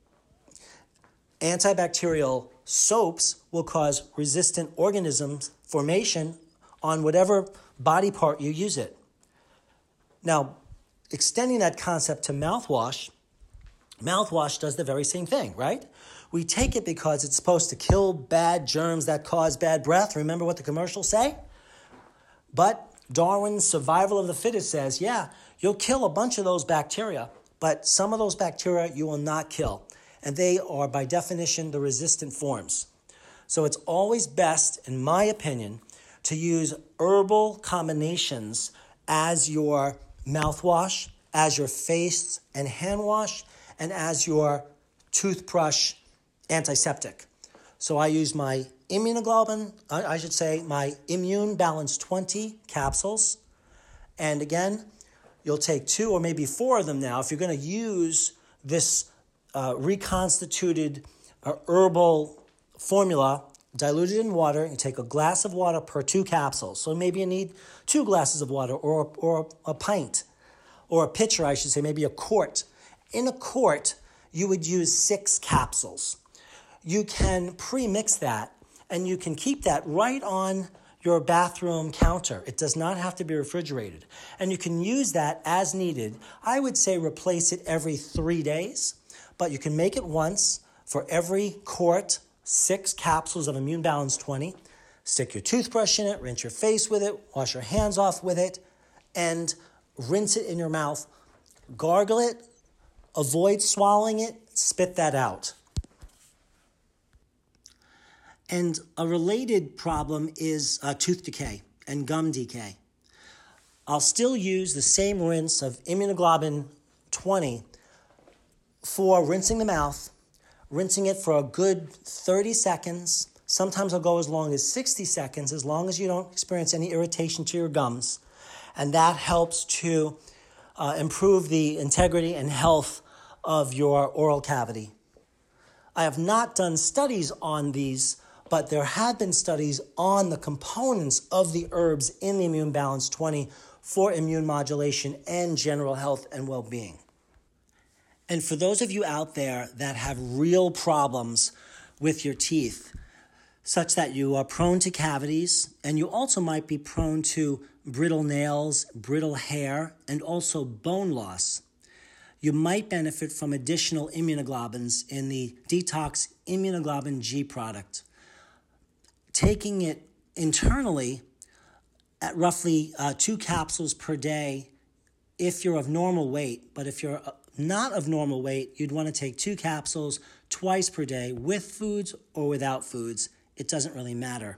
antibacterial soaps will cause resistant organisms formation on whatever body part you use it. Now, extending that concept to mouthwash, mouthwash does the very same thing, right? We take it because it's supposed to kill bad germs that cause bad breath. Remember what the commercials say? But Darwin's survival of the fittest says, yeah, you'll kill a bunch of those bacteria, but some of those bacteria you will not kill. And they are, by definition, the resistant forms. So it's always best, in my opinion, to use herbal combinations as your mouthwash, as your face and hand wash, and as your toothbrush antiseptic. So I use my immunoglobulin, I should say my Immune Balance twenty capsules. And again, you'll take two or maybe four of them now. If you're going to use this uh, reconstituted uh, herbal formula diluted in water, you take a glass of water per two capsules. So maybe you need two glasses of water or, or a pint or a pitcher, I should say, maybe a quart. In a quart, you would use six capsules. You can pre-mix that and you can keep that right on your bathroom counter. It does not have to be refrigerated. And you can use that as needed. I would say replace it every three days, but you can make it once for every quart, six capsules of Immune Balance twenty. Stick your toothbrush in it, rinse your face with it, wash your hands off with it, and rinse it in your mouth. Gargle it, avoid swallowing it, spit that out. And a related problem is uh, tooth decay and gum decay. I'll still use the same rinse of immunoglobulin twenty for rinsing the mouth, rinsing it for a good thirty seconds. Sometimes I'll go as long as sixty seconds, as long as you don't experience any irritation to your gums. And that helps to uh, improve the integrity and health of your oral cavity. I have not done studies on these, but there have been studies on the components of the herbs in the Immune Balance twenty for immune modulation and general health and well-being. And for those of you out there that have real problems with your teeth, such that you are prone to cavities, and you also might be prone to brittle nails, brittle hair, and also bone loss, you might benefit from additional immunoglobulins in the Detox Immunoglobulin G product. Taking it internally at roughly uh, two capsules per day if you're of normal weight. But if you're not of normal weight, you'd want to take two capsules twice per day with foods or without foods. It doesn't really matter.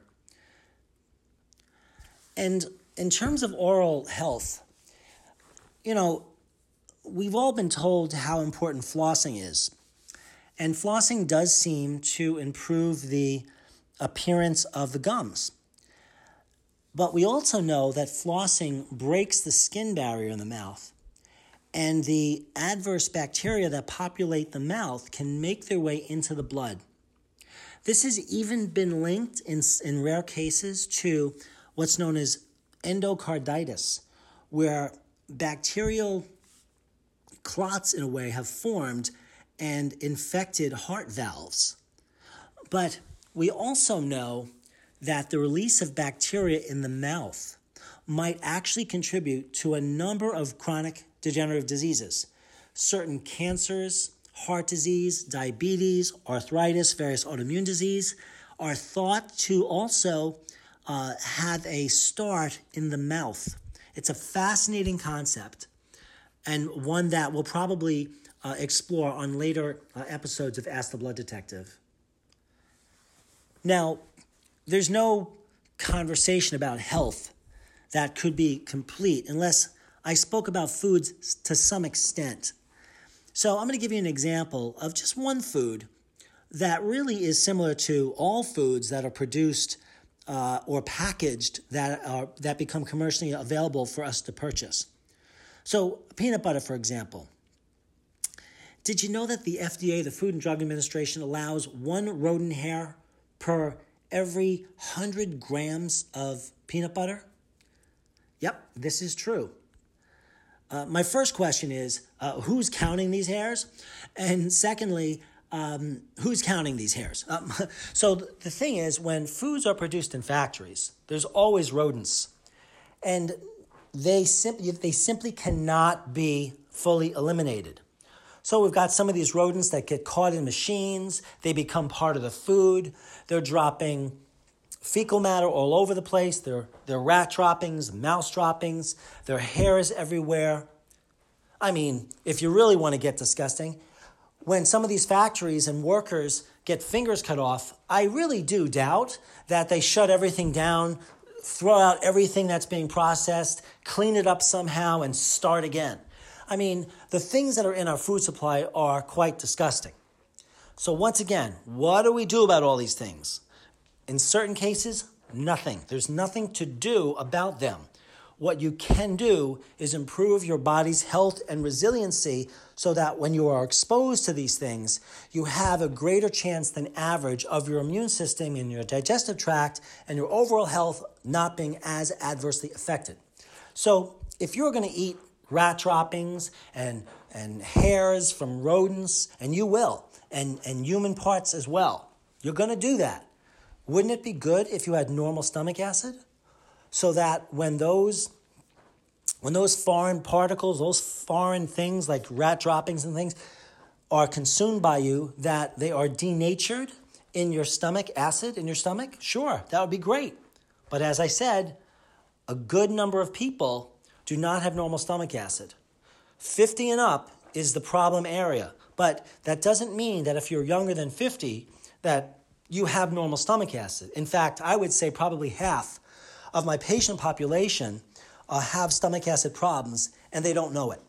And in terms of oral health, you know, we've all been told how important flossing is. And flossing does seem to improve the appearance of the gums. But we also know that flossing breaks the skin barrier in the mouth, and the adverse bacteria that populate the mouth can make their way into the blood. This has even been linked in, in rare cases to what's known as endocarditis, where bacterial clots, in a way, have formed and infected heart valves. But we also know that the release of bacteria in the mouth might actually contribute to a number of chronic degenerative diseases. Certain cancers, heart disease, diabetes, arthritis, various autoimmune disease are thought to also uh, have a start in the mouth. It's a fascinating concept, and one that we'll probably uh, explore on later uh, episodes of Ask the Blood Detective. Now, there's no conversation about health that could be complete unless I spoke about foods to some extent. So I'm going to give you an example of just one food that really is similar to all foods that are produced uh, or packaged that are that become commercially available for us to purchase. So peanut butter, for example. Did you know that the F D A, the Food and Drug Administration, allows one rodent hair per every one hundred grams of peanut butter? Yep, this is true. Uh, my first question is, uh, who's counting these hairs? And secondly, um, who's counting these hairs? Um, so the thing is, when foods are produced in factories, there's always rodents. And they simply, they simply cannot be fully eliminated. So we've got some of these rodents that get caught in machines. They become part of the food. They're dropping fecal matter all over the place. They're, they're rat droppings, mouse droppings. Their hair is everywhere. I mean, if you really want to get disgusting, when some of these factories and workers get fingers cut off, I really do doubt that they shut everything down, throw out everything that's being processed, clean it up somehow, and start again. I mean, the things that are in our food supply are quite disgusting. So once again, what do we do about all these things? In certain cases, nothing. There's nothing to do about them. What you can do is improve your body's health and resiliency so that when you are exposed to these things, you have a greater chance than average of your immune system and your digestive tract and your overall health not being as adversely affected. So if you're going to eat rat droppings and, and hairs from rodents, and you will, and, and human parts as well, you're going to do that. Wouldn't it be good if you had normal stomach acid? So that when those when those foreign particles, those foreign things like rat droppings and things are consumed by you, that they are denatured in your stomach, acid in your stomach? Sure, that would be great. But as I said, a good number of people do not have normal stomach acid. fifty and up is the problem area. But that doesn't mean that if you're younger than fifty, that you have normal stomach acid. In fact, I would say probably half of my patient population uh, have stomach acid problems, and they don't know it.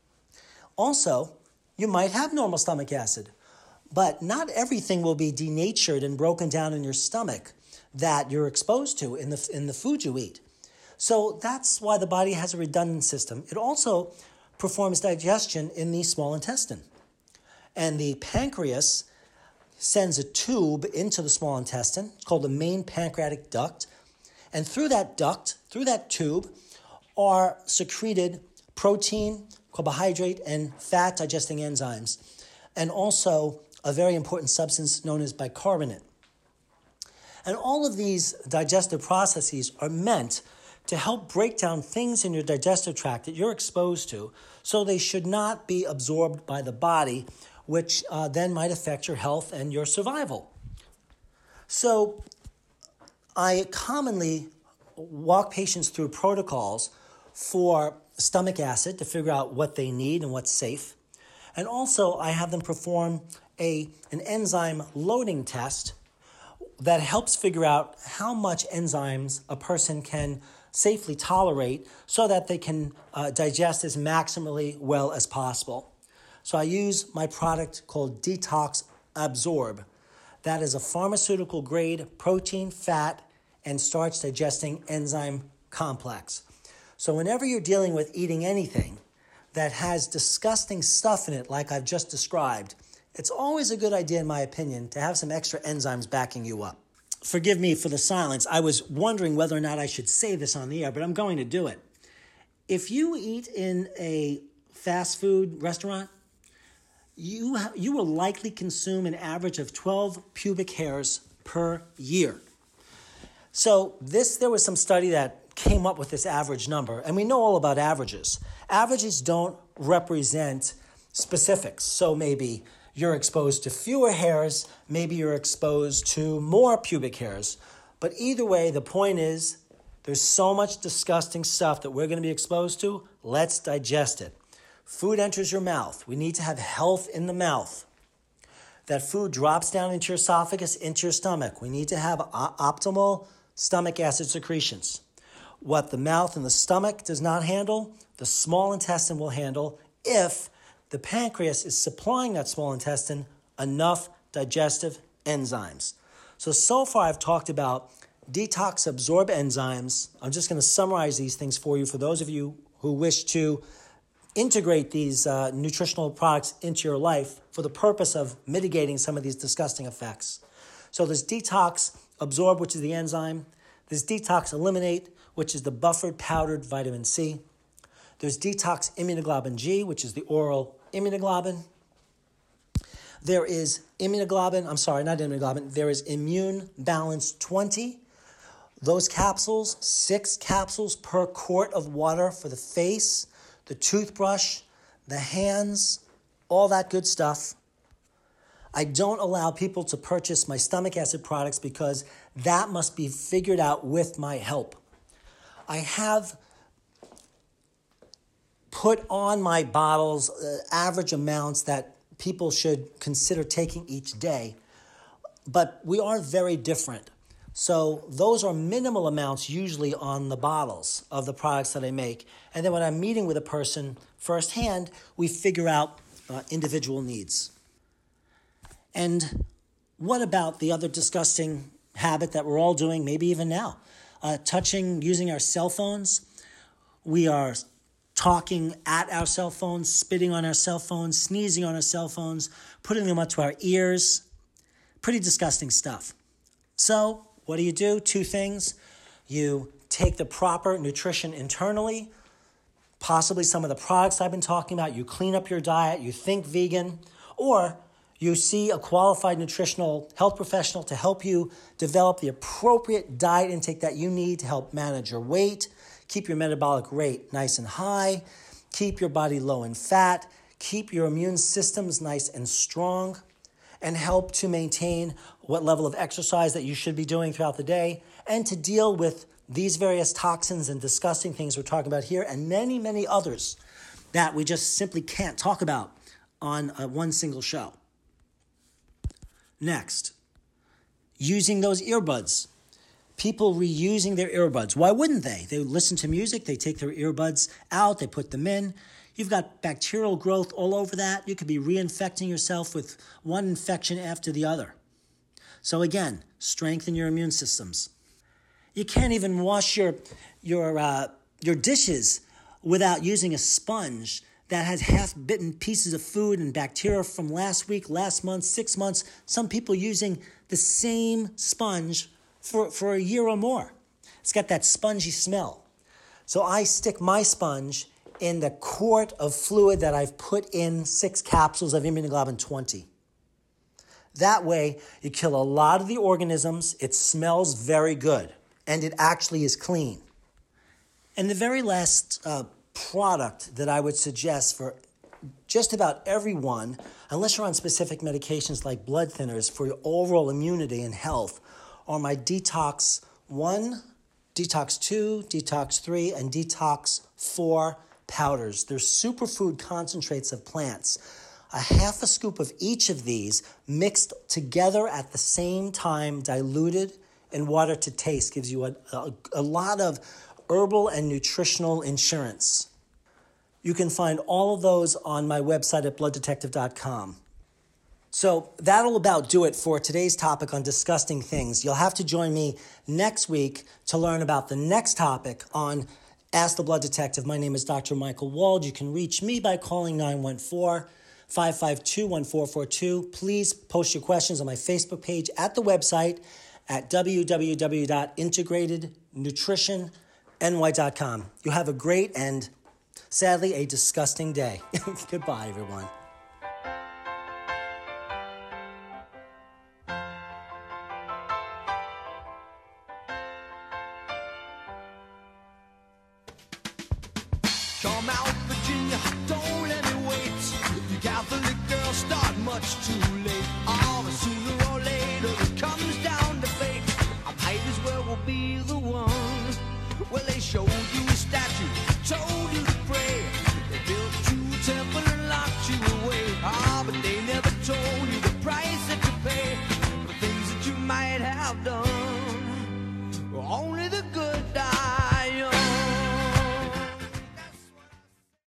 Also, you might have normal stomach acid, but not everything will be denatured and broken down in your stomach that you're exposed to in the in the food you eat. So that's why the body has a redundant system. It also performs digestion in the small intestine. And the pancreas sends a tube into the small intestine. It's called the main pancreatic duct. And through that duct, through that tube, are secreted protein, carbohydrate, and fat digesting enzymes, and also a very important substance known as bicarbonate. And all of these digestive processes are meant to help break down things in your digestive tract that you're exposed to, so they should not be absorbed by the body, which uh, then might affect your health and your survival. So I commonly walk patients through protocols for stomach acid to figure out what they need and what's safe. And also I have them perform a, an enzyme loading test that helps figure out how much enzymes a person can safely tolerate so that they can uh, digest as maximally well as possible. So I use my product called Detox Absorb. That is a pharmaceutical grade protein, fat, and starch digesting enzyme complex. So whenever you're dealing with eating anything that has disgusting stuff in it, like I've just described, it's always a good idea, in my opinion, to have some extra enzymes backing you up. Forgive me for the silence. I was wondering whether or not I should say this on the air, but I'm going to do it. If you eat in a fast food restaurant, you ha- you will likely consume an average of twelve pubic hairs per year. So this, there was some study that came up with this average number, and we know all about averages. Averages don't represent specifics. So maybe you're exposed to fewer hairs, maybe you're exposed to more pubic hairs. But either way, the point is, there's so much disgusting stuff that we're going to be exposed to. Let's digest it. Food enters your mouth. We need to have health in the mouth. That food drops down into your esophagus, into your stomach. We need to have o- optimal stomach acid secretions. What the mouth and the stomach does not handle, the small intestine will handle if the pancreas is supplying that small intestine enough digestive enzymes. So, so far I've talked about detox absorb enzymes. I'm just going to summarize these things for you for those of you who wish to integrate these uh, nutritional products into your life for the purpose of mitigating some of these disgusting effects. So there's detox absorb, which is the enzyme. There's detox eliminate, which is the buffered powdered vitamin C. There's detox immunoglobulin G, which is the oral immunoglobulin. There is immunoglobulin, I'm sorry, not immunoglobulin. There is Immune Balance twenty. Those capsules, six capsules per quart of water for the face, the toothbrush, the hands, all that good stuff. I don't allow people to purchase my stomach acid products because that must be figured out with my help. I have put on my bottles uh, average amounts that people should consider taking each day, but we are very different. So those are minimal amounts usually on the bottles of the products that I make. And then when I'm meeting with a person firsthand, we figure out uh, individual needs. And what about the other disgusting habit that we're all doing, maybe even now? Uh, touching, using our cell phones. We are talking at our cell phones, spitting on our cell phones, sneezing on our cell phones, putting them up to our ears. Pretty disgusting stuff. So what do you do? Two things. You take the proper nutrition internally, possibly some of the products I've been talking about. You clean up your diet, you think vegan, or you see a qualified nutritional health professional to help you develop the appropriate diet intake that you need to help manage your weight, keep your metabolic rate nice and high, keep your body low in fat, keep your immune systems nice and strong, and help to maintain what level of exercise that you should be doing throughout the day, and to deal with these various toxins and disgusting things we're talking about here, and many, many others that we just simply can't talk about on a one single show. Next, using those earbuds. People reusing their earbuds. Why wouldn't they? They listen to music, they take their earbuds out, they put them in. You've got bacterial growth all over that. You could be reinfecting yourself with one infection after the other. So again, strengthen your immune systems. You can't even wash your your uh, your dishes without using a sponge that has half-bitten pieces of food and bacteria from last week, last month, six months. Some people using the same sponge for, for a year or more. It's got that spongy smell. So I stick my sponge in the quart of fluid that I've put in six capsules of immunoglobulin twenty. That way, you kill a lot of the organisms. It smells very good, and it actually is clean. And the very last uh, product that I would suggest for just about everyone, unless you're on specific medications like blood thinners for your overall immunity and health, are my Detox one, Detox two, Detox three, and Detox four powders. They're superfood concentrates of plants. A half a scoop of each of these mixed together at the same time, diluted in water to taste, gives you a, a, a lot of herbal and nutritional insurance. You can find all of those on my website at blood detective dot com. So that'll about do it for today's topic on disgusting things. You'll have to join me next week to learn about the next topic on Ask the Blood Detective. My name is Doctor Michael Wald. You can reach me by calling nine one four, five five two, one four four two. Please post your questions on my Facebook page, at the website at w w w dot integrated nutrition n y dot com. You have a great and, sadly, a disgusting day. Goodbye, everyone. Come out, Virginia, don't let me wait. You Catholic girls start much too late. Oh, but sooner or later it comes down to fate. I might as well be the one. Well, they showed you